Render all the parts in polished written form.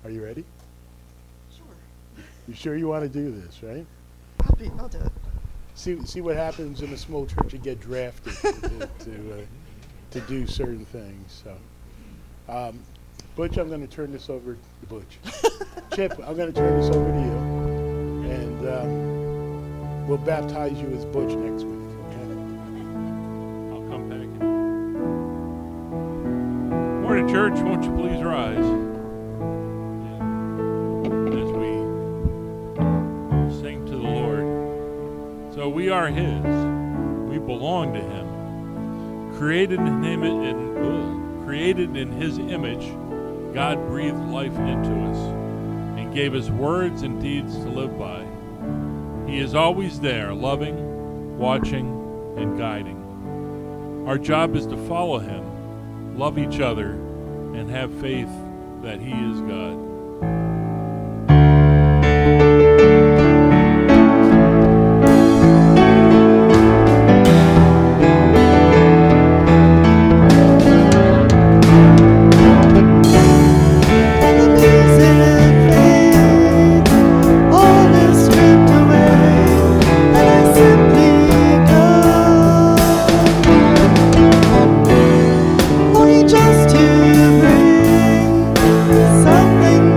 Are you ready? Sure. You sure you want to do this, right? I'll do it. See what happens in a small church. You get drafted to do certain things. So, Butch, I'm going to turn this over to Butch. Chip, I'm going to turn this over to you, and we'll baptize you as Butch next week. Okay? I'll come back. Morning, church. Won't you please rise as we sing to the Lord. So we are His. We belong to Him. Created in His image, God breathed life into us and gave us words and deeds to live by. He is always there, loving, watching, and guiding. Our job is to follow Him, love each other, and have faith that He is God. Just to bring something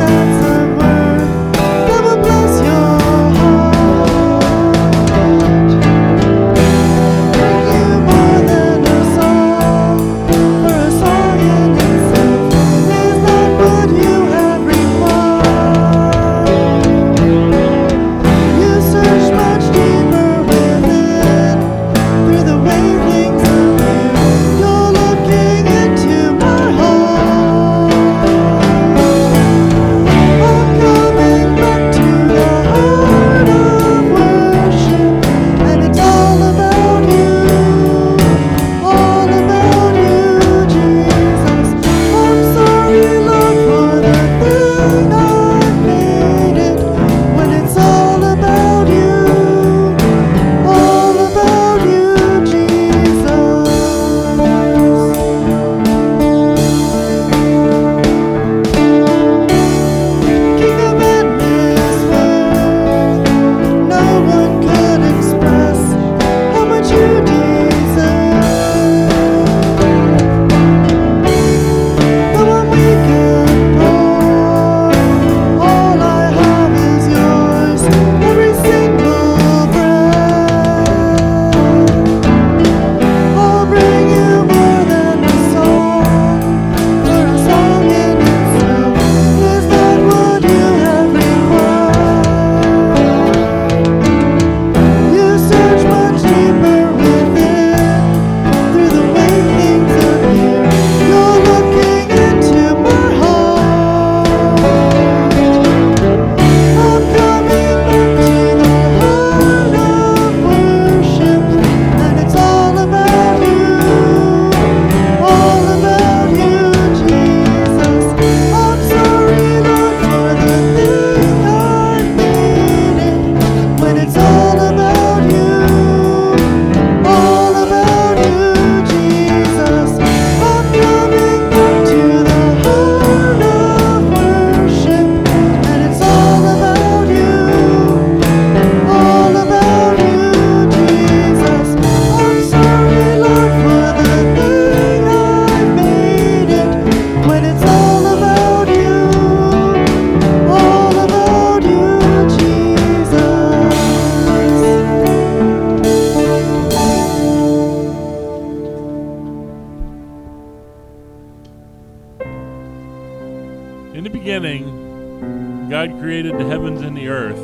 In the beginning, God created the heavens and the earth.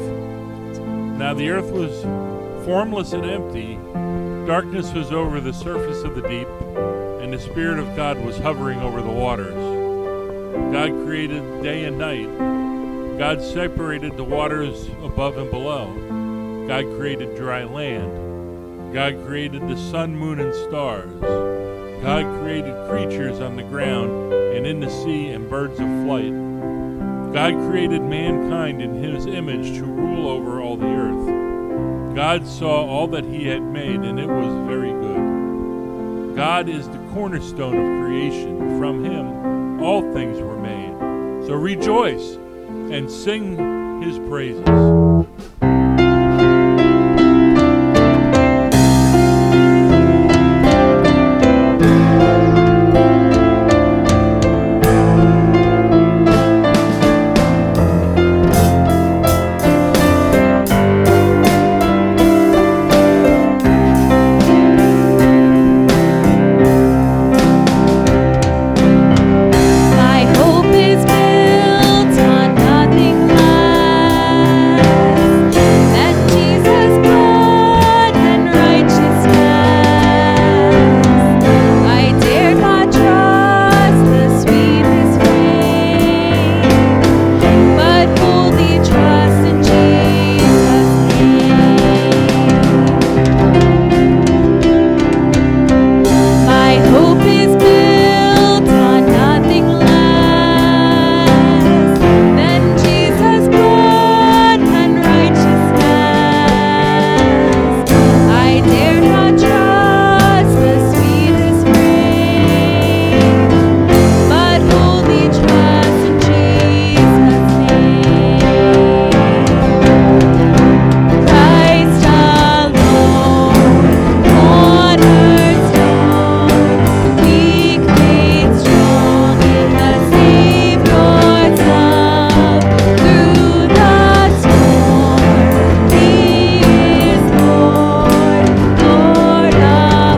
Now the earth was formless and empty. Darkness was over the surface of the deep, and the Spirit of God was hovering over the waters. God created day and night. God separated the waters above and below. God created dry land. God created the sun, moon, and stars. God created creatures on the ground and in the sea and birds of flight. God created mankind in his image to rule over all the earth. God saw all that he had made, and it was very good. God is the cornerstone of creation. From him all things were made. So rejoice and sing his praises. My hope is built on nothing less than Jesus' blood and righteousness. I dare not trust the sweetest fame, but wholly trust in Jesus' name. My hope is built on nothing less than Jesus' blood and righteousness. I dare not trust the sweetest frame, but wholly trust in Jesus' name. Christ alone, cornerstone, weak made strong in the Savior's love. Through the storm, He is Lord, Lord of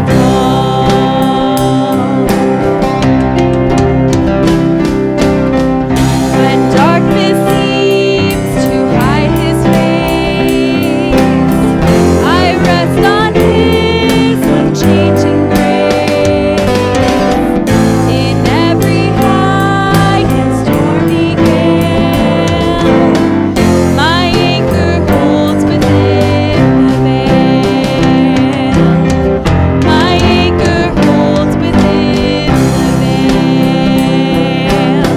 all. When darkness seems to hide His face, I rest on His unchanging grace. In every high and stormy gale, my anchor holds within the veil. My anchor holds within the veil.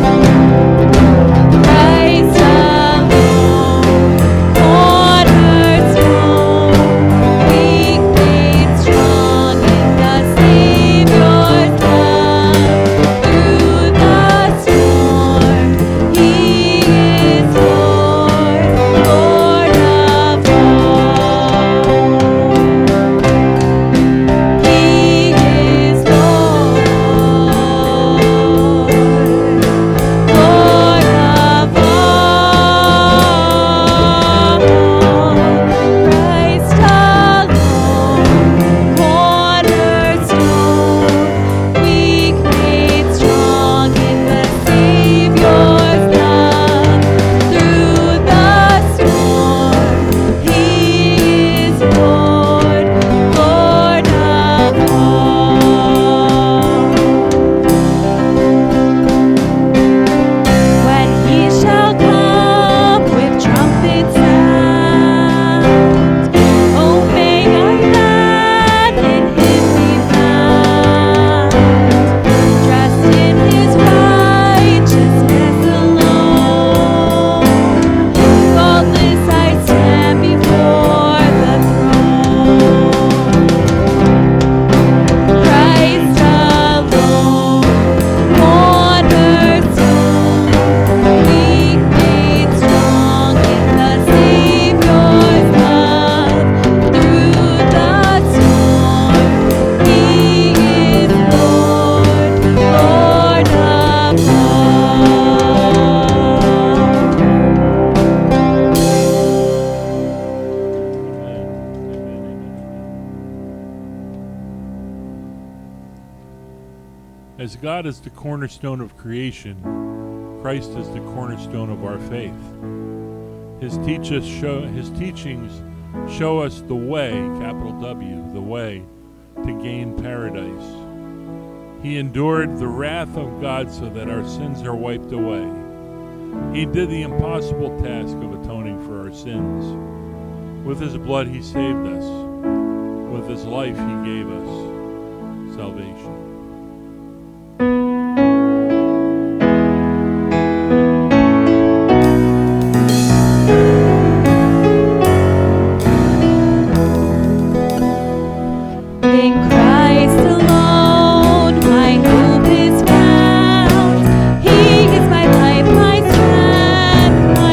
Christ alone, cornerstone, weak made strong in the Savior's love. Through the storm, He is Lord, Lord of all. He is Lord, Lord of all. Christ alone, cornerstone, weak made strong in the Savior's love. Through the storm, He is Lord, Lord of all. When He shall come with trumpet sound, oh, may I glad in Him be found, dressed in His righteousness alone. Faultless I stand before the throne. Christ alone, cornerstone, weak made strong in the Savior's love. Through the storm, He is Lord, Lord of As God is the cornerstone of creation, Christ is the cornerstone of our faith. His teachings show us the way, capital W, the way to gain paradise. He endured the wrath of God so that our sins are wiped away. He did the impossible task of atoning for our sins. With His blood He saved us. With His life He gave us salvation. In Christ alone, my hope is found. He is my life, my strength, my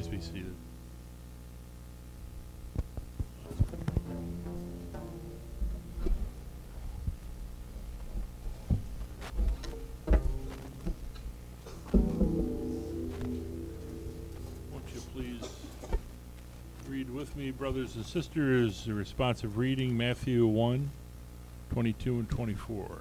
Please be seated. Won't you please read with me, brothers and sisters, the responsive reading, Matthew 1, 22 and 24.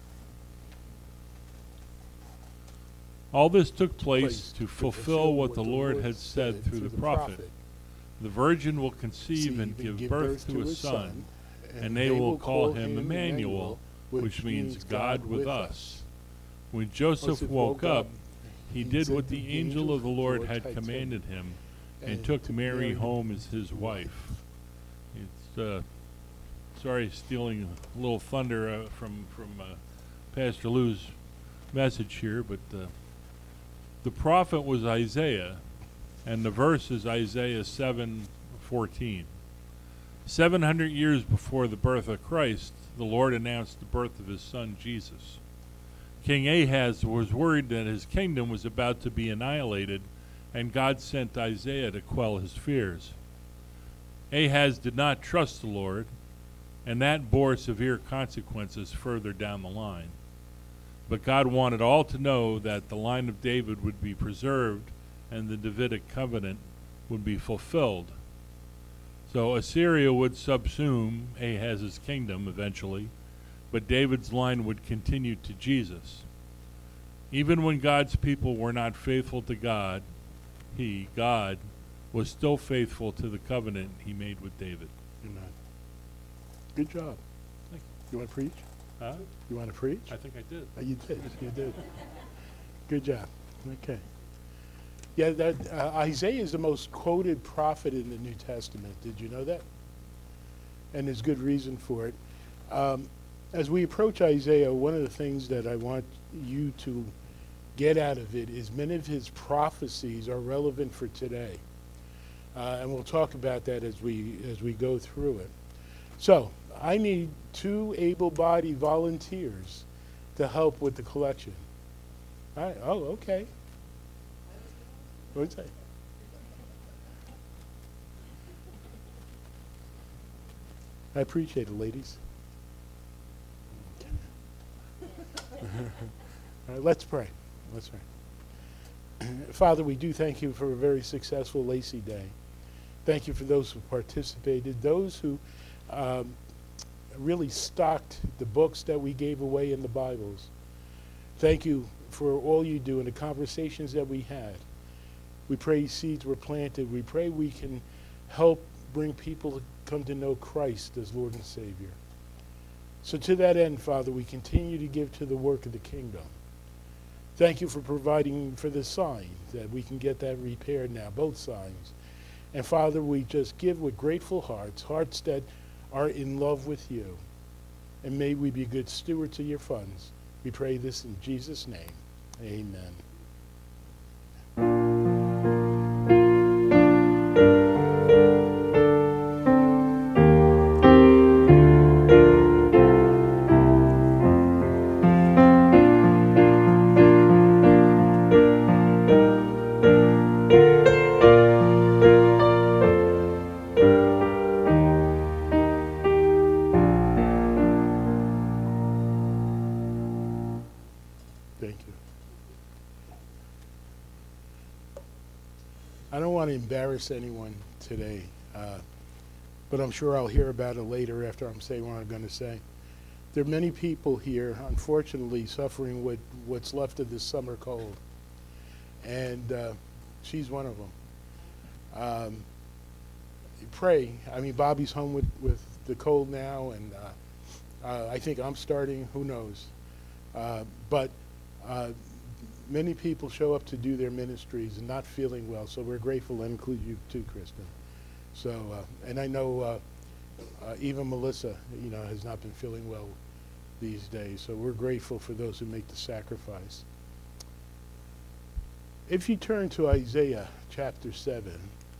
All this took place to fulfill what the Lord had said through the prophet. The virgin will conceive and give birth to a son, and they will call him Emmanuel, which means God with us. When Joseph woke up, he did what the angel of the Lord had commanded him, and took Mary home as his wife. It's sorry, stealing a little thunder from Pastor Lou's message here, but the prophet was Isaiah, and the verse is Isaiah 7:14. 700 years before the birth of Christ, the Lord announced the birth of his son Jesus. King Ahaz was worried that his kingdom was about to be annihilated, and God sent Isaiah to quell his fears. Ahaz did not trust the Lord, and that bore severe consequences further down the line. But God wanted all to know that the line of David would be preserved and the Davidic covenant would be fulfilled. So Assyria would subsume Ahaz's kingdom eventually, but David's line would continue to Jesus. Even when God's people were not faithful to God, God, was still faithful to the covenant he made with David. Amen. Good job. Thank You want to preach? Huh? You want to preach? I think I did. You did. You did. Good job. Okay. Yeah, that Isaiah is the most quoted prophet in the New Testament. Did you know that? And there's good reason for it. As we approach Isaiah, one of the things that I want you to get out of it is many of his prophecies are relevant for today. And we'll talk about that as we go through it. So, I need 2 able-bodied volunteers to help with the collection. All right. Oh, okay. What's that? I appreciate it, ladies. All right, let's pray. Let's pray. Father, we do thank you for a very successful Lacey Day. Thank you for those who participated, those who really stocked the books that we gave away in the Bibles. Thank you for all you do and the conversations that we had. We pray seeds were planted. We pray we can help bring people to come to know Christ as Lord and Savior. So to that end, Father, we continue to give to the work of the kingdom. Thank you for providing for the sign that we can get that repaired now, both signs. And Father, we just give with grateful hearts, hearts that are in love with you. And may we be good stewards of your funds. We pray this in Jesus' name. Amen. Thank you. I don't want to embarrass anyone today, but I'm sure I'll hear about it later after I'm saying what I'm going to say. There are many people here, unfortunately, suffering with what's left of this summer cold, and she's one of them. Pray. I mean, Bobby's home with the cold now, and I think I'm starting. Who knows? But many people show up to do their ministries and not feeling well, so we're grateful, and include you too, Kristen. So, and I know even Melissa, has not been feeling well these days, so we're grateful for those who make the sacrifice. If you turn to Isaiah chapter 7,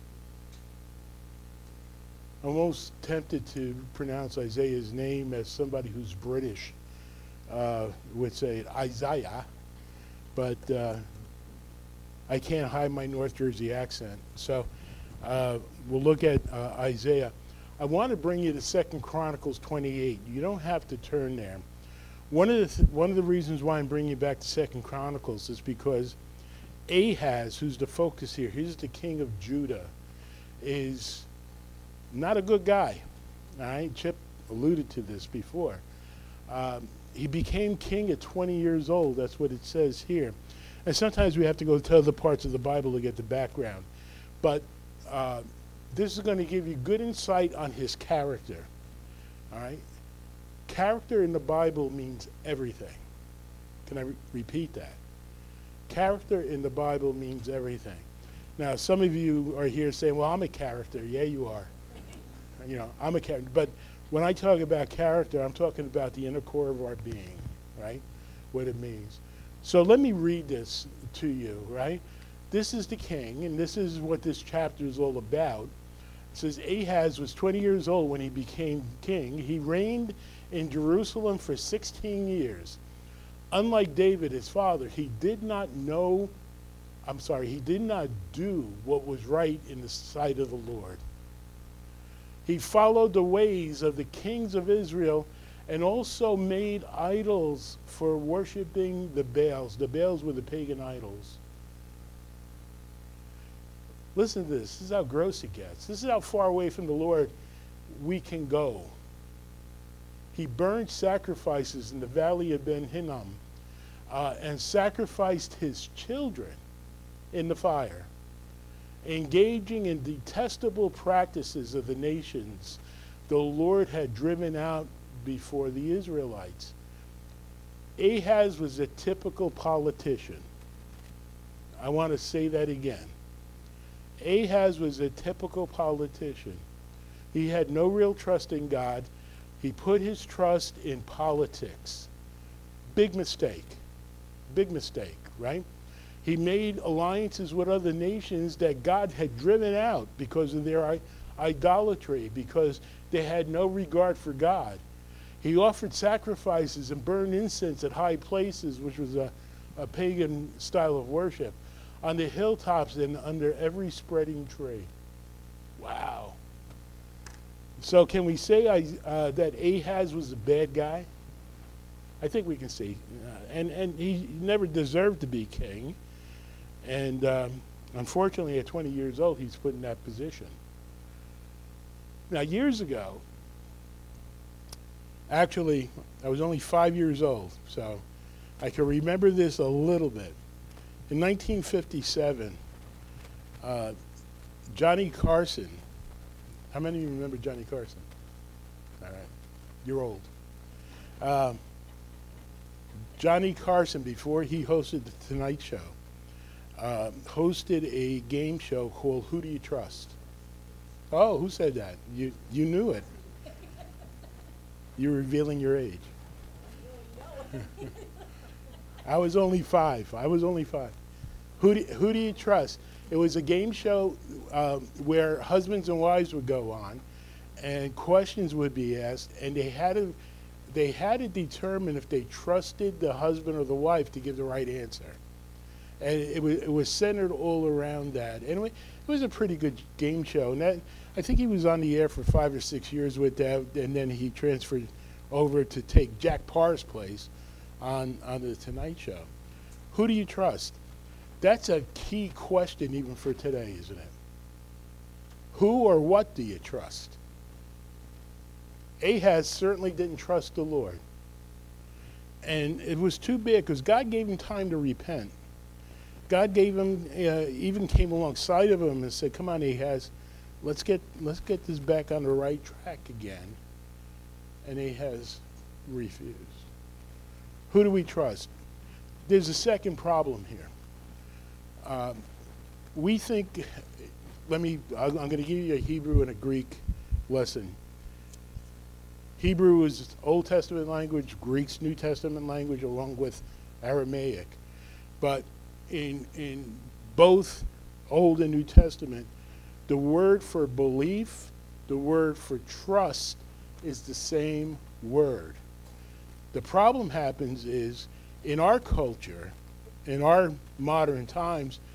I'm almost tempted to pronounce Isaiah's name as somebody who's British would say Isaiah, but I can't hide my North Jersey accent. So we'll look at Isaiah. I want to bring you to 2 Chronicles 28. You don't have to turn there. One of the reasons why I'm bringing you back to 2 Chronicles is because Ahaz, who's the focus here, he's the king of Judah, is not a good guy. All right, Chip alluded to this before. He became king at 20 years old. That's what it says here. And sometimes we have to go to other parts of the Bible to get the background. But this is going to give you good insight on his character. All right? Character in the Bible means everything. Can I repeat that? Character in the Bible means everything. Now, some of you are here saying, well, I'm a character. Yeah, you are. You know, I'm a character. But when I talk about character, I'm talking about the inner core of our being, right? What it means. So let me read this to you, right? This is the king, and this is what this chapter is all about. It says, Ahaz was 20 years old when he became king. He reigned in Jerusalem for 16 years. Unlike David, his father, he did not do what was right in the sight of the Lord. He followed the ways of the kings of Israel and also made idols for worshiping the Baals. The Baals were the pagan idols. Listen to this. This is how gross it gets. This is how far away from the Lord we can go. He burned sacrifices in the valley of Ben Hinnom and sacrificed his children in the fire, engaging in detestable practices of the nations the Lord had driven out before the Israelites. Ahaz was a typical politician. I want to say that again. Ahaz was a typical politician. He had no real trust in God. He put his trust in politics. Big mistake. Big mistake, right? He made alliances with other nations that God had driven out because of their idolatry, because they had no regard for God. He offered sacrifices and burned incense at high places, which was a pagan style of worship, on the hilltops and under every spreading tree. Wow. So can we say that Ahaz was a bad guy? I think we can say. And he never deserved to be king. And unfortunately, at 20 years old, he's put in that position. Now, years ago, actually, I was only 5 years old, so I can remember this a little bit. In 1957, Johnny Carson, how many of you remember Johnny Carson? All right, you're old. Johnny Carson, before he hosted The Tonight Show, hosted a game show called Who Do You Trust? Oh, who said that? You knew it. You're revealing your age. I was only five. Who do you trust? It was a game show where husbands and wives would go on, and questions would be asked, and they had to determine if they trusted the husband or the wife to give the right answer. And it was centered all around that. Anyway, it was a pretty good game show. And I think he was on the air for 5 or 6 years with that, and then he transferred over to take Jack Parr's place on The Tonight Show. Who do you trust? That's a key question even for today, isn't it? Who or what do you trust? Ahaz certainly didn't trust the Lord. And it was too bad because God gave him time to repent. God gave him, even came alongside of him and said, come on, Ahaz, let's get this back on the right track again. And Ahaz refused. Who do we trust? There's a second problem here. We think, I'm going to give you a Hebrew and a Greek lesson. Hebrew is Old Testament language, Greek's New Testament language, along with Aramaic. But in both Old and New Testament, the word for belief, the word for trust is the same word. The problem happens is in our culture, in our modern times,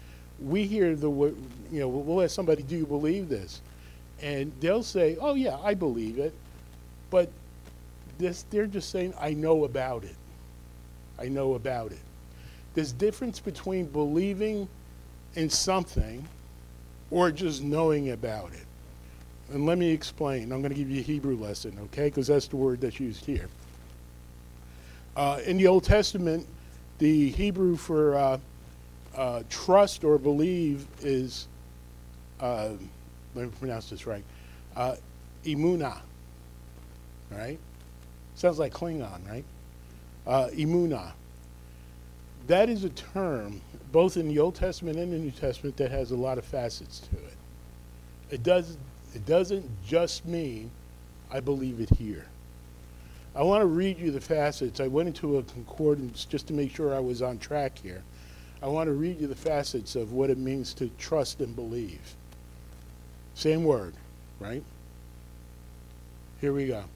we hear we'll ask somebody, do you believe this? And they'll say, oh yeah, I believe it. But they're just saying, I know about it. I know about it. There's difference between believing in something or just knowing about it. And let me explain. I'm going to give you a Hebrew lesson, okay? Because that's the word that's used here. In the Old Testament, the Hebrew for trust or believe is, let me pronounce this right, emunah, right? Sounds like Klingon, right? Emunah. That is a term, both in the Old Testament and the New Testament, that has a lot of facets to it. It doesn't just mean, I believe it here. I want to read you the facets. I went into a concordance just to make sure I was on track here. I want to read you the facets of what it means to trust and believe. Same word, right? Here we go.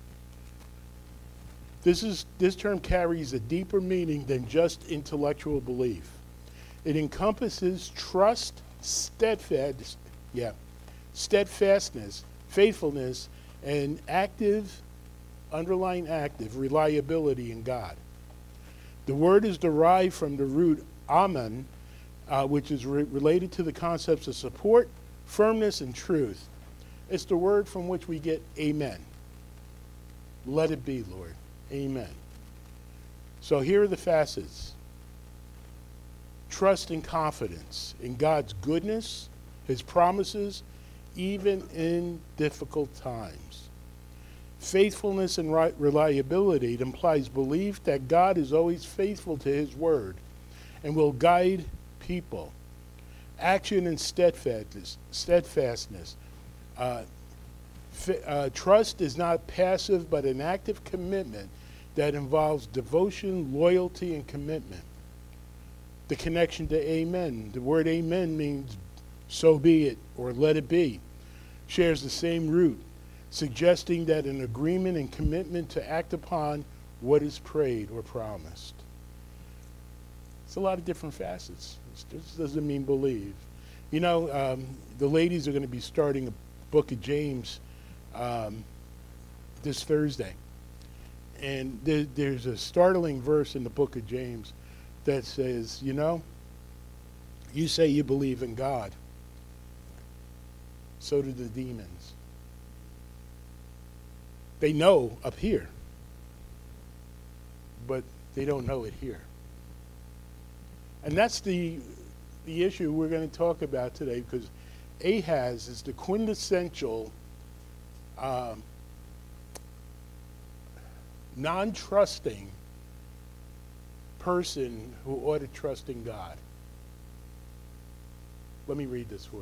This term carries a deeper meaning than just intellectual belief. It encompasses trust, steadfastness, faithfulness, and underlying active reliability in God. The word is derived from the root amen, which is related to the concepts of support, firmness, and truth. It's the word from which we get amen. Let it be, Lord. Amen. So here are the facets. Trust and confidence in God's goodness, his promises, even in difficult times. Faithfulness and reliability. It implies belief that God is always faithful to his word and will guide people. Action and steadfastness. Trust is not passive but an active commitment that involves devotion, loyalty, and commitment. The connection to amen. The word amen means so be it or let it be. Shares the same root, suggesting that an agreement and commitment to act upon what is prayed or promised. It's a lot of different facets. This doesn't mean believe. You know, the ladies are going to be starting a book of James this Thursday. And there's a startling verse in the book of James that says, you say you believe in God. So do the demons. They know up here, but they don't know it here. And that's the issue we're going to talk about today, because Ahaz is the quintessential non-trusting person who ought to trust in God. Let me read this for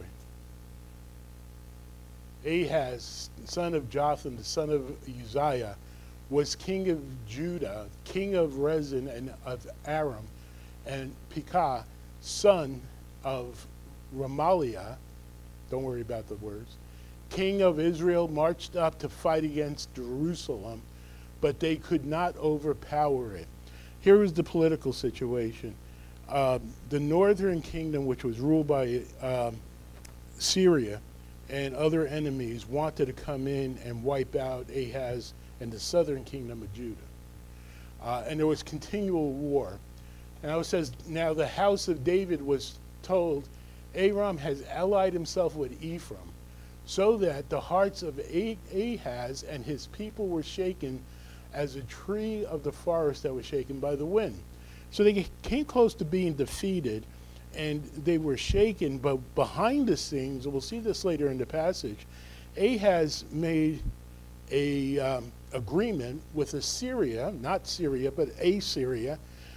you. Ahaz, son of Jotham, the son of Uzziah, was king of Judah, king of Rezin and of Aram, and Pekah, son of Remaliah, don't worry about the words, king of Israel, marched up to fight against Jerusalem, but they could not overpower it. Here was the political situation. The northern kingdom, which was ruled by Syria and other enemies, wanted to come in and wipe out Ahaz and the southern kingdom of Judah. And there was continual war. And it says, now the house of David was told, Aram has allied himself with Ephraim, so that the hearts of Ahaz and his people were shaken as a tree of the forest that was shaken by the wind. So they came close to being defeated, and they were shaken, but behind the scenes, and we'll see this later in the passage, Ahaz made a agreement with Assyria, not Syria, but Assyria,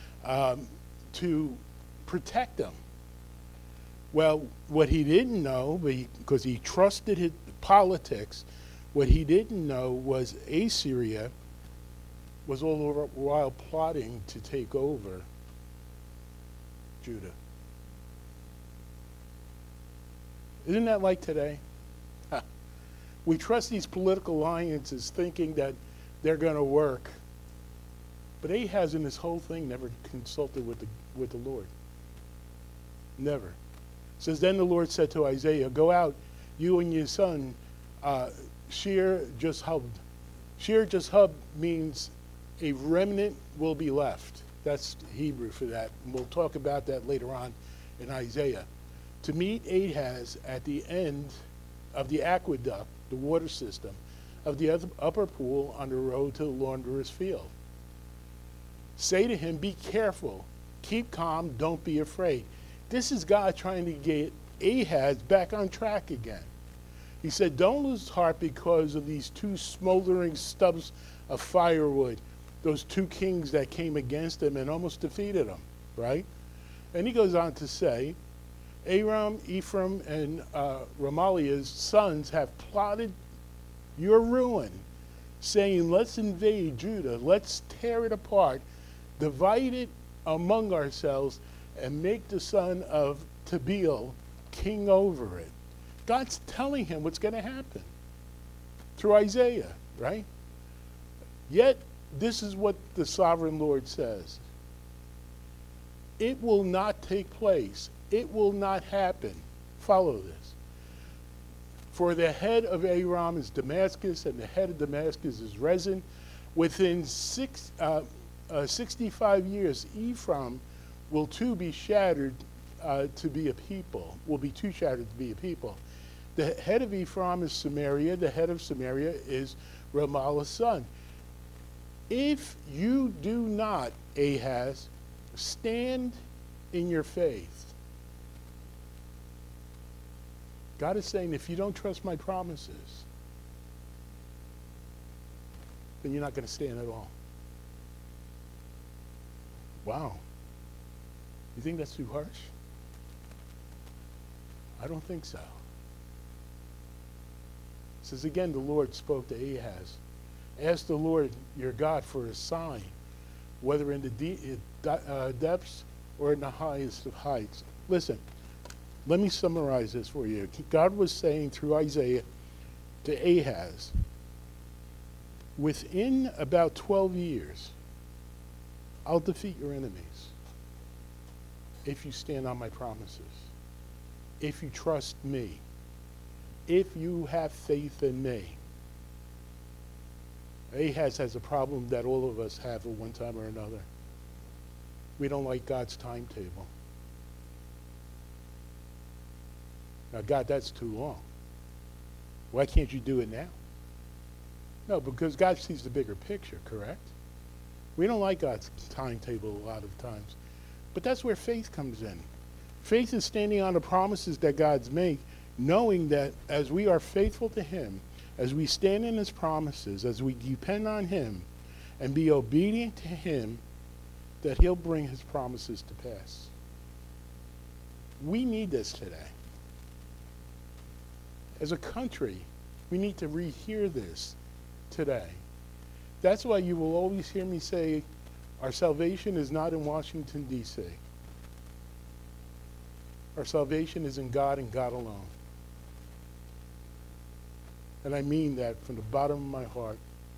to protect them. Well, what he didn't know, because he trusted his politics, what he didn't know was Assyria was all the while plotting to take over Judah. Isn't that like today? We trust these political alliances thinking that they're going to work. But Ahaz in this whole thing never consulted with the Lord. Never. says, then the Lord said to Isaiah, go out, you and your son, Shear Jashub. Shear Jashub means a remnant will be left. That's Hebrew for that. And we'll talk about that later on in Isaiah. To meet Ahaz at the end of the aqueduct, the water system, of the upper pool on the road to the launderer's field. Say to him, be careful, keep calm, don't be afraid. This is God trying to get Ahaz back on track again. He said, don't lose heart because of these two smoldering stubs of firewood, those two kings that came against him and almost defeated him, right? And he goes on to say, Aram, Ephraim, and Remaliah's sons have plotted your ruin, saying, let's invade Judah, let's tear it apart, divide it among ourselves, and make the son of Tabeel king over it. God's telling him what's going to happen through Isaiah, right? Yet, this is what the sovereign Lord says. It will not take place. It will not happen. Follow this. For the head of Aram is Damascus, and the head of Damascus is Rezin. Within 65 years, Ephraim will too be shattered to be a people, will be too shattered to be a people. The head of Ephraim is Samaria. The head of Samaria is Remaliah's son. If you do not, Ahaz, stand in your faith, God is saying, if you don't trust my promises, then you're not going to stand at all. Wow. You think that's too harsh? I don't think so. It says again, the Lord spoke to Ahaz. Ask the Lord your God for a sign, whether in the depths or in the highest of heights. Listen, let me summarize this for you. God was saying through Isaiah to Ahaz, within about 12 years, I'll defeat your enemies if you stand on my promises, if you trust me, if you have faith in me. Ahaz has a problem that all of us have at one time or another. We don't like God's timetable. Now, God, that's too long. Why can't you do it now? No, because God sees the bigger picture, correct? We don't like God's timetable a lot of times. But that's where faith comes in. Faith is standing on the promises that God's made, knowing that as we are faithful to him, as we stand in his promises, as we depend on him and be obedient to him, that he'll bring his promises to pass. We need this today. As a country, we need to rehear this today. That's why you will always hear me say, our salvation is not in Washington, D.C. Our salvation is in God and God alone. And I mean that from the bottom of my heart.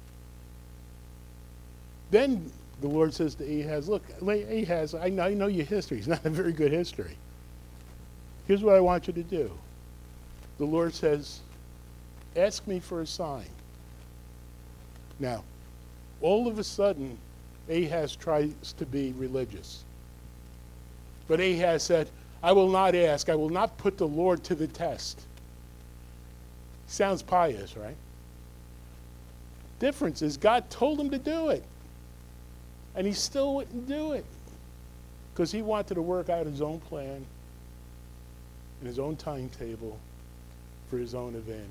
Then the Lord says to Ahaz, look, Ahaz, I know your history. It's not a very good history. Here's what I want you to do. The Lord says, ask me for a sign. Now, all of a sudden, Ahaz tries to be religious. But Ahaz said, I will not ask. I will not put the Lord to the test. Sounds pious, right? Difference is God told him to do it. And he still wouldn't do it. Because he wanted to work out his own plan and his own timetable for his own advantage.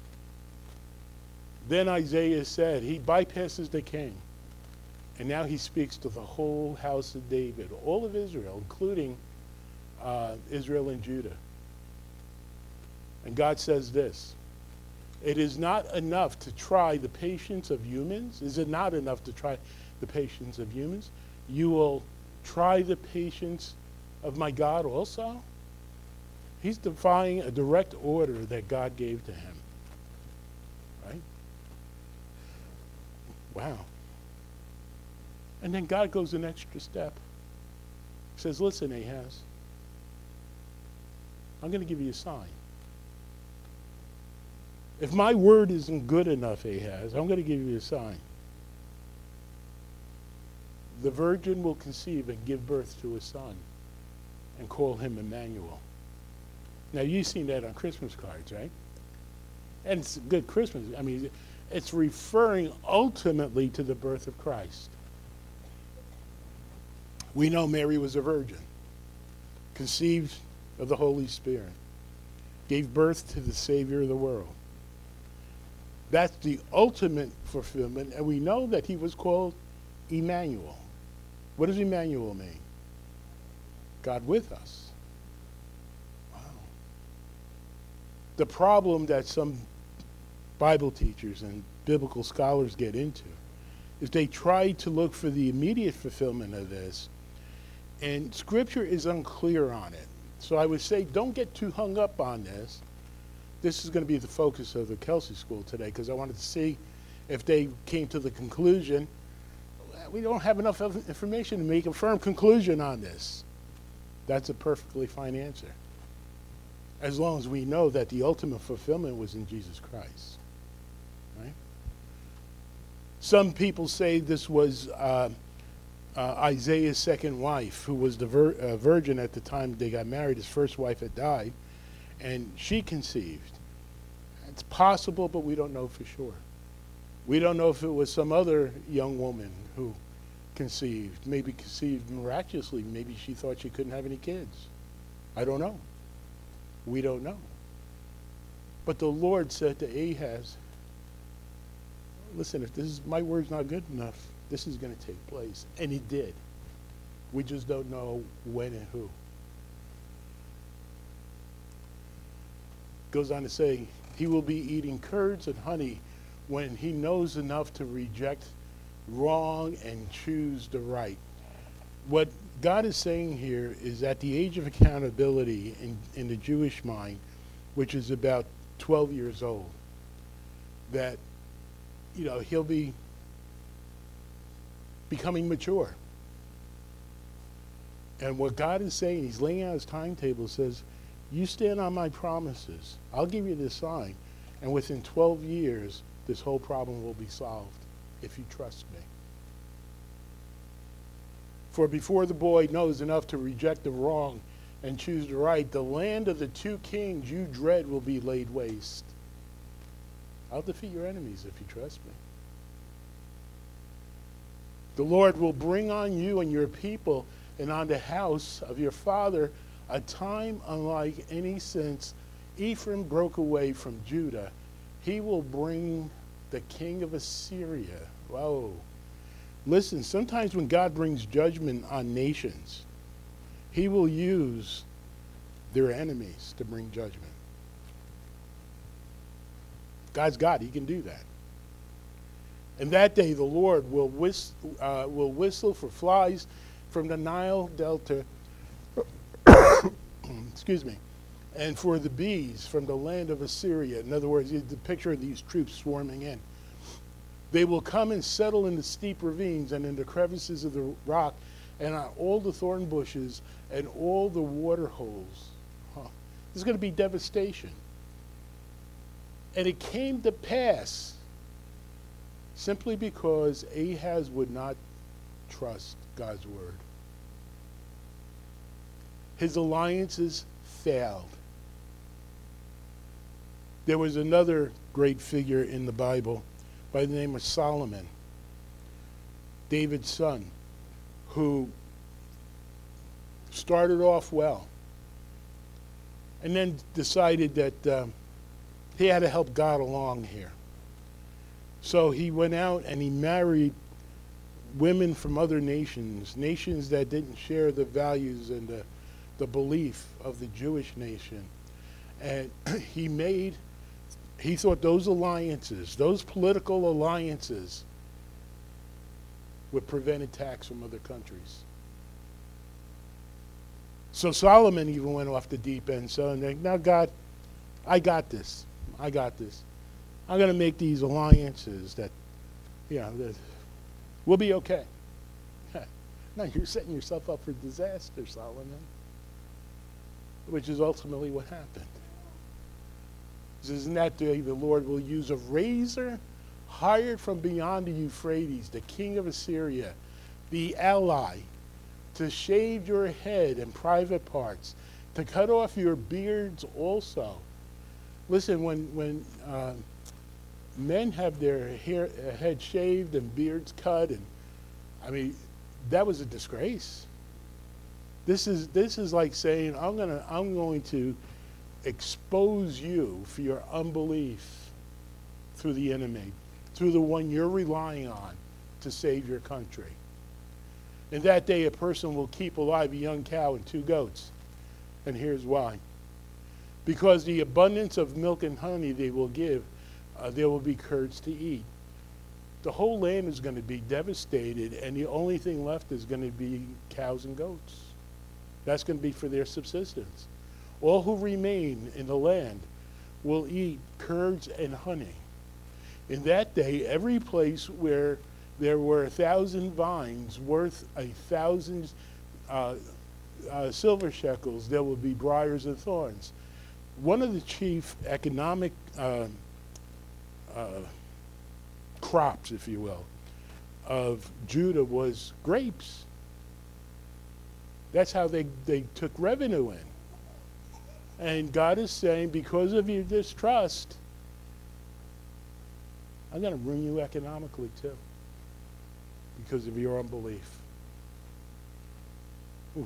Then Isaiah said, he bypasses the king. And now he speaks to the whole house of David, all of Israel, including Israel and Judah. And God says this, it is not enough to try the patience of humans. Is it not enough to try the patience of humans? You will try the patience of my God also? He's defying a direct order that God gave to him. Right? Wow. And then God goes an extra step. He says, listen, Ahaz, I'm going to give you a sign. If my word isn't good enough, Ahaz, I'm going to give you a sign. The virgin will conceive and give birth to a son and call him Emmanuel. Now, you've seen that on Christmas cards, right? And it's a good Christmas. I mean, it's referring ultimately to the birth of Christ. We know Mary was a virgin, conceived of the Holy Spirit, gave birth to the Savior of the world. That's the ultimate fulfillment, and we know that he was called Emmanuel. What does Emmanuel mean? God with us. Wow. The problem that some Bible teachers and biblical scholars get into is they try to look for the immediate fulfillment of this, and Scripture is unclear on it. So I would say don't get too hung up on this. This is going to be the focus of the Kelsey School today, because I wanted to see if they came to the conclusion, we don't have enough information to make a firm conclusion on this. That's a perfectly fine answer, as long as we know that the ultimate fulfillment was in Jesus Christ. Right? Some people say this was Isaiah's second wife, who was the virgin at the time they got married. His first wife had died, and she conceived. It's possible, but we don't know for sure. We don't know if it was some other young woman who conceived, maybe conceived miraculously. Maybe she thought she couldn't have any kids. I don't know. We don't know. But the Lord said to Ahaz, listen, if this is, my word's not good enough, this is going to take place. And he did. We just don't know when and who. Goes on to say, he will be eating curds and honey when he knows enough to reject wrong and choose the right. What God is saying here is at the age of accountability in the Jewish mind, which is about 12 years old, that, you know, he'll be becoming mature. And what God is saying, he's laying out his timetable, says, you stand on my promises. I'll give you this sign. And within 12 years, this whole problem will be solved if you trust me. For before the boy knows enough to reject the wrong and choose the right, the land of the two kings you dread will be laid waste. I'll defeat your enemies if you trust me. The Lord will bring on you and your people and on the house of your father a time unlike any since Ephraim broke away from Judah. He will bring the king of Assyria. Whoa. Listen, sometimes when God brings judgment on nations, he will use their enemies to bring judgment. God's God, he can do that. And that day the Lord will whistle for flies from the Nile Delta, excuse me, and for the bees from the land of Assyria. In other words, the picture of these troops swarming in. They will come and settle in the steep ravines and in the crevices of the rock and on all the thorn bushes and all the water holes. There's going to be devastation. And it came to pass simply because Ahaz would not trust God's word. His alliances failed. There was another great figure in the Bible by the name of Solomon, David's son, who started off well and then decided that he had to help God along here. So he went out and he married women from other nations, nations that didn't share the values and the belief of the Jewish nation. And he thought those alliances, those political alliances, would prevent attacks from other countries. So Solomon even went off the deep end. So now God, I got this. I got this. I'm going to make these alliances that, that we'll be okay. No, you're setting yourself up for disaster, Solomon. which is ultimately what happened. It says, in that day the Lord will use a razor hired from beyond the Euphrates, the king of Assyria, the ally, to shave your head and private parts, to cut off your beards also. Listen, when men have their head shaved and beards cut, and I mean, that was a disgrace. This is like saying, I'm going to expose you for your unbelief through the enemy, through the one you're relying on to save your country. In that day, a person will keep alive a young cow and 2 goats. And here's why. Because the abundance of milk and honey they will give, there will be curds to eat. The whole land is going to be devastated, and the only thing left is going to be cows and goats. That's going to be for their subsistence. All who remain in the land will eat curds and honey. In that day, every place where there were 1,000 vines worth 1,000 silver shekels, there will be briars and thorns. One of the chief economic crops, if you will, of Judah was grapes. That's how they took revenue in. And God is saying, because of your distrust, I'm going to ruin you economically too, because of your unbelief. Oof.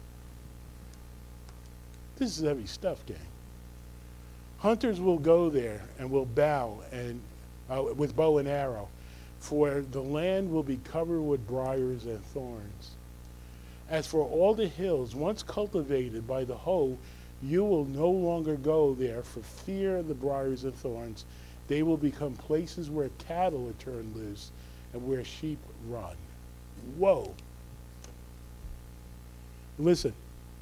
This is heavy stuff, gang. Hunters will go there and will bow and with bow and arrow, for the land will be covered with briars and thorns. As for all the hills once cultivated by the hoe, you will no longer go there for fear of the briars and thorns. They will become places where cattle are turned loose and where sheep run. Whoa. Listen.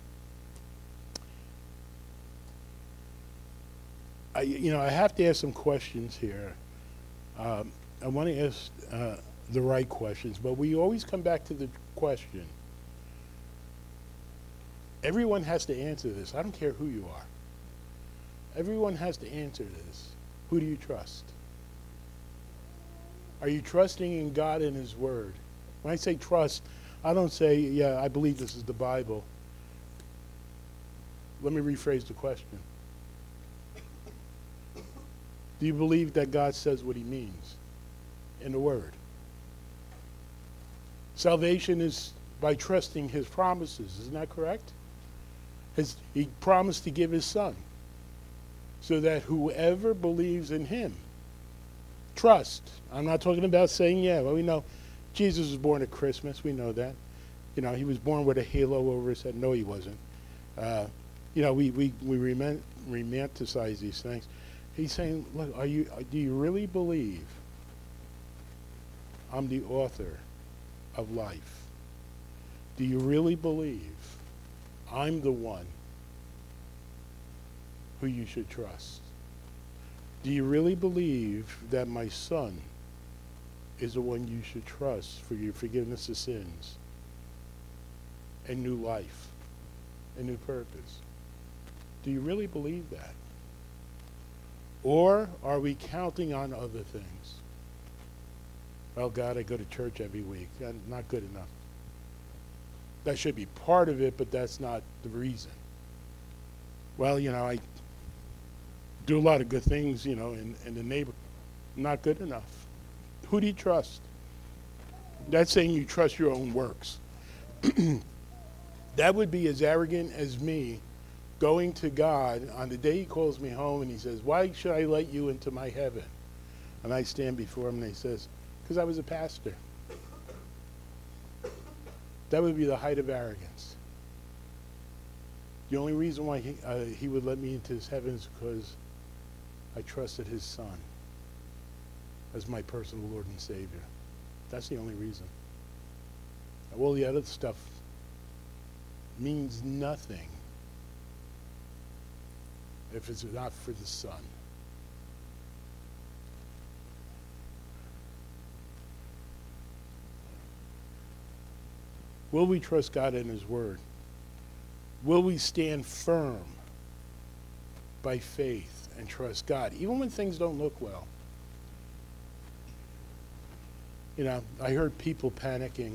I have to ask some questions here. I want to ask the right questions, but we always come back to the question. Everyone has to answer this. I don't care who you are. Everyone has to answer this. Who do you trust? Are you trusting in God and His Word? When I say trust, I don't say, yeah, I believe this is the Bible. Let me rephrase the question. Do you believe that God says what He means in the Word? Salvation is by trusting His promises. Isn't that correct? He promised to give His Son so that whoever believes in Him, trust. I'm not talking about saying, yeah, well, we know Jesus was born at Christmas. We know that. He was born with a halo over his head. No, He wasn't. We romanticize these things. He's saying, look, do you really believe I'm the author of life? Do you really believe I'm the one who you should trust? Do you really believe that my Son is the one you should trust for your forgiveness of sins and new life and new purpose? Do you really believe that? Or are we counting on other things? Well, God, I go to church every week. Not good enough. That should be part of it, but that's not the reason. Well, I do a lot of good things, in the neighborhood. Not good enough. Who do you trust? That's saying you trust your own works. That would be as arrogant as me going to God on the day He calls me home and He says, why should I let you into my heaven? And I stand before Him and He says, because I was a pastor. That would be the height of arrogance. The only reason why he would let me into His heaven is because I trusted His Son as my personal Lord and Savior. That's the only reason. All the other stuff means nothing if it's not for the Son. Will we trust God and His Word? Will we stand firm by faith and trust God, even when things don't look well? You know, I heard people panicking,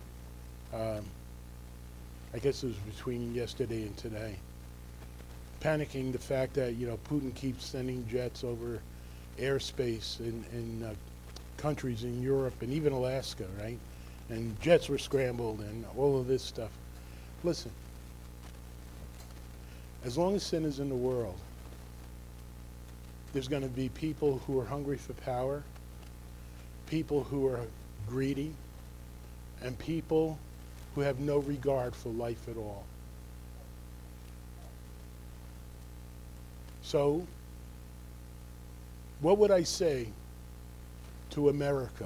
I guess it was between yesterday and today, panicking the fact that, you know, Putin keeps sending jets over airspace in countries in Europe and even Alaska, right? And jets were scrambled and all of this stuff. Listen, as long as sin is in the world, there's going to be people who are hungry for power, people who are greedy, and people who have no regard for life at all. So, what would I say to America?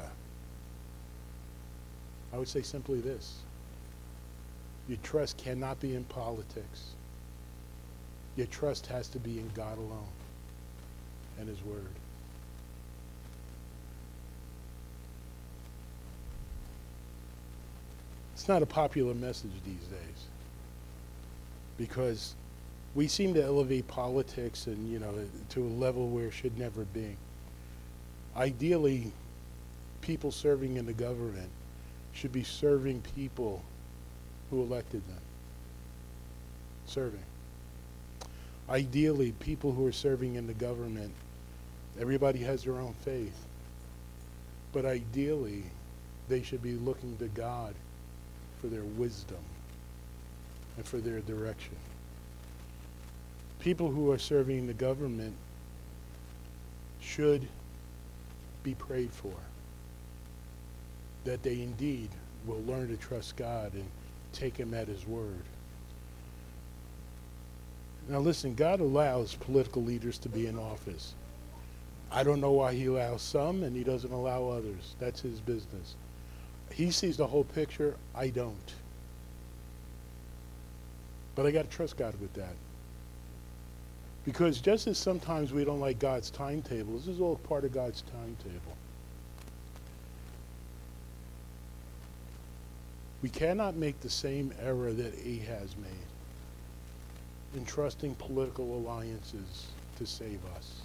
I would say simply this: your trust cannot be in politics. Your trust has to be in God alone and His Word. It's not a popular message these days because we seem to elevate politics and, you know, to a level where it should never be. Ideally, people serving in the government should be serving people who elected them. Serving. Ideally, people who are serving in the government, everybody has their own faith, but ideally, they should be looking to God for their wisdom and for their direction. People who are serving in the government should be prayed for, that they indeed will learn to trust God and take Him at His word. Now listen, God allows political leaders to be in office. I don't know why He allows some and He doesn't allow others. That's His business. He sees the whole picture. I don't. But I got to trust God with that. Because just as sometimes we don't like God's timetable, this is all part of God's timetable. We cannot make the same error that Ahaz made in trusting political alliances to save us.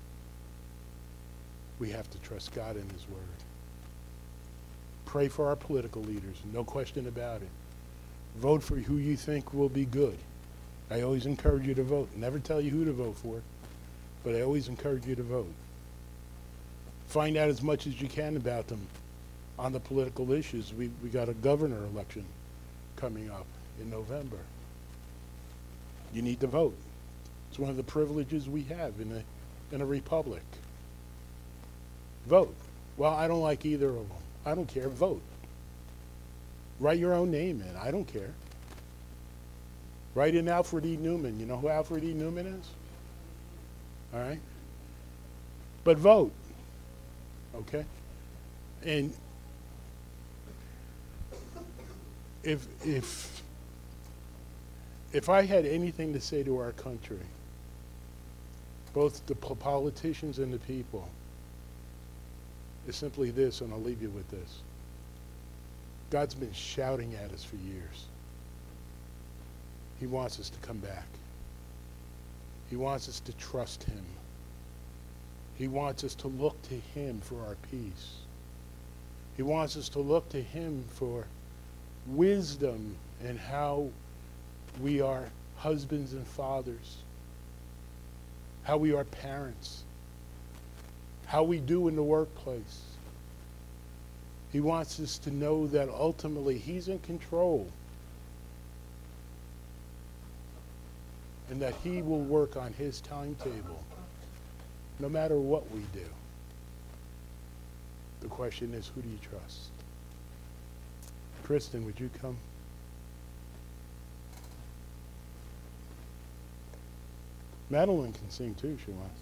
We have to trust God in His word. Pray for our political leaders, no question about it. Vote for who you think will be good. I always encourage you to vote. Never tell you who to vote for, but I always encourage you to vote. Find out as much as you can about them on the political issues. We got a governor election coming up in November. You need to vote. It's one of the privileges we have in a republic. Vote. Well, I don't like either of them. I don't care. Vote. Write your own name in. I don't care. Write in Alfred E. Newman. You know who Alfred E. Newman is? All right? But vote. Okay? And if I had anything to say to our country, both the politicians and the people, it's simply this, and I'll leave you with this. God's been shouting at us for years. He wants us to come back. He wants us to trust Him. He wants us to look to Him for our peace. He wants us to look to Him for wisdom and how we are husbands and fathers, how we are parents, how we do in the workplace. He wants us to know that ultimately He's in control and that He will work on His timetable no matter what we do. The question is, who do you trust? Kristen, would you come? Madeline can sing too, if she wants.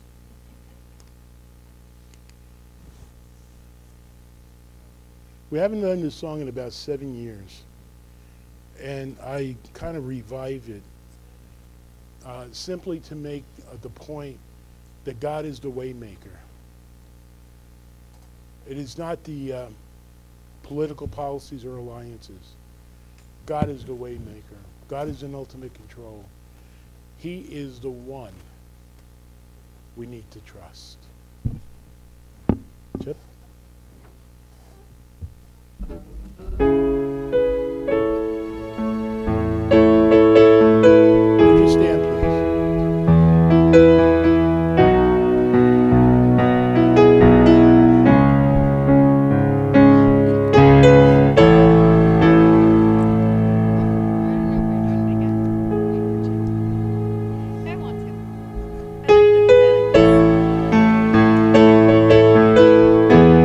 We haven't done this song in about 7 years, and I kind of revived it simply to make the point that God is the way maker. It is not the political policies or alliances. God is the way maker. God is in ultimate control. He is the one we need to trust. Chip? Would you stand, please? I want to. I like this.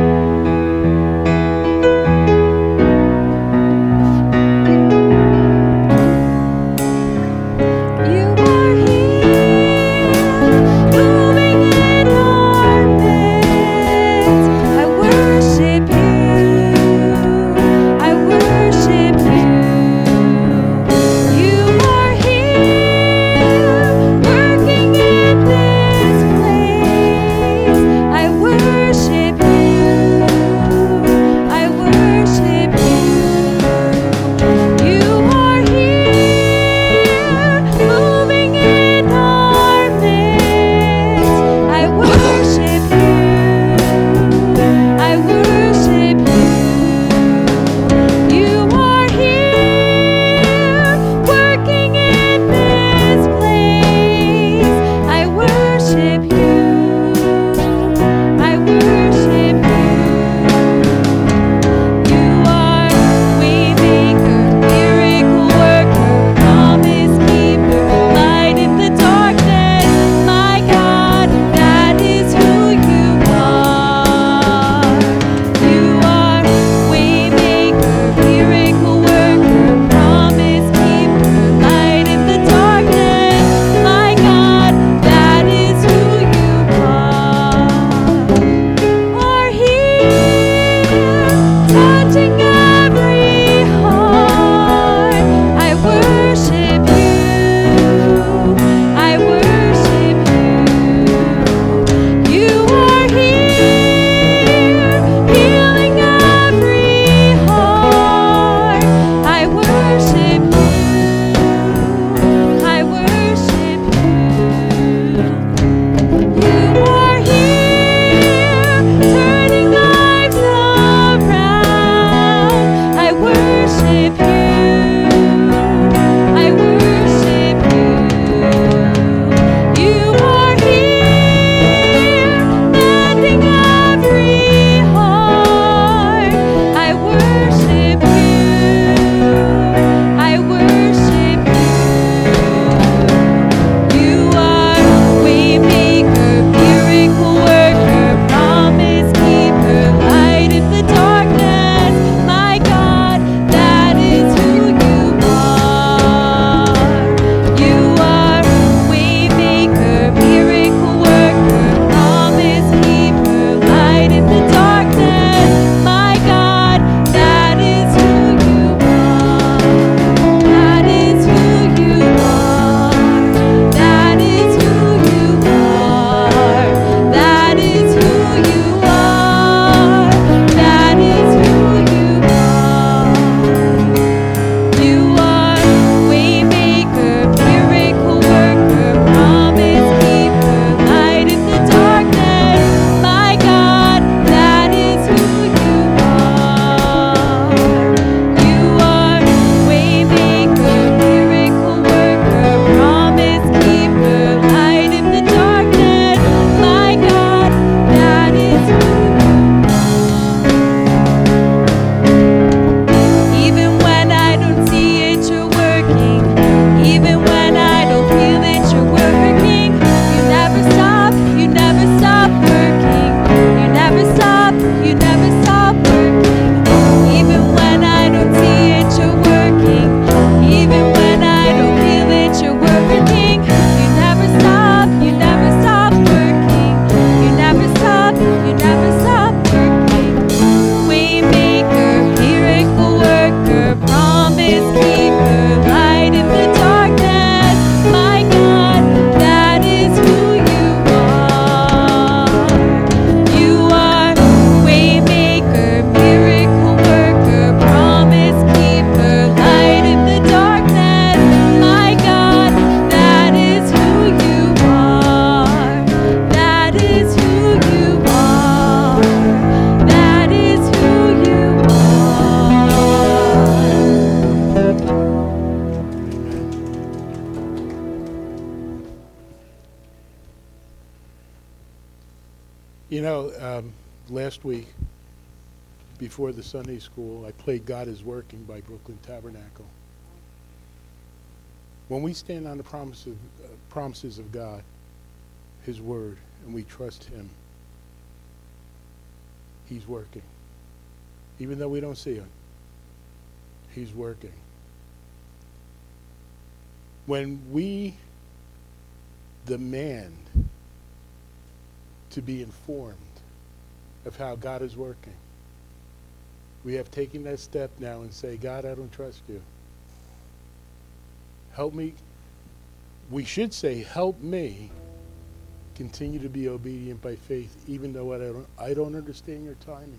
You know, last week, before the Sunday school, I played God is Working by Brooklyn Tabernacle. When we stand on the promises of God, His Word, and we trust Him, He's working. Even though we don't see Him, He's working. When we demand to be informed of how God is working, we have taken that step now and say, God, I don't trust you. Help me. We should say, help me continue to be obedient by faith, even though I don't understand your timing.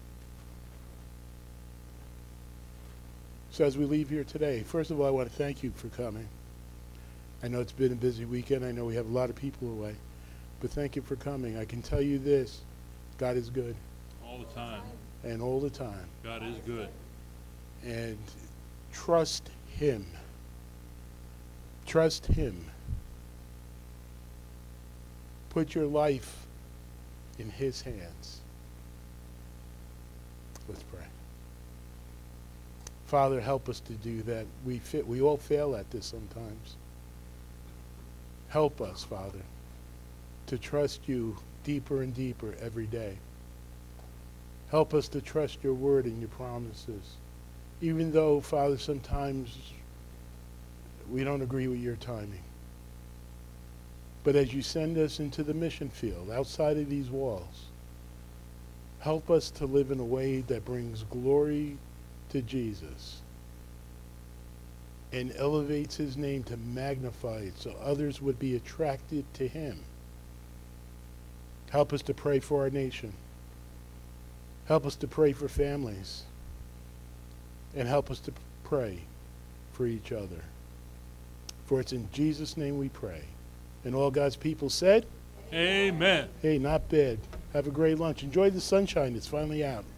So as we leave here today, first of all, I want to thank you for coming. I know it's been a busy weekend. I know we have a lot of people away. But thank you for coming. I can tell you this, God is good. All the time. And all the time. God is good. And trust Him. Trust Him. Put your life in His hands. Let's pray. Father, help us to do that. We all fail at this sometimes. Help us, Father, to trust you deeper and deeper every day. Help us to trust your word and your promises. Even though, Father, sometimes we don't agree with your timing. But as you send us into the mission field, outside of these walls, help us to live in a way that brings glory to Jesus and elevates His name, to magnify it so others would be attracted to Him. Help us to pray for our nation. Help us to pray for families. And help us to pray for each other. For it's in Jesus' name we pray. And all God's people said, Amen. hey, not bad. Have a great lunch. Enjoy the sunshine. It's finally out.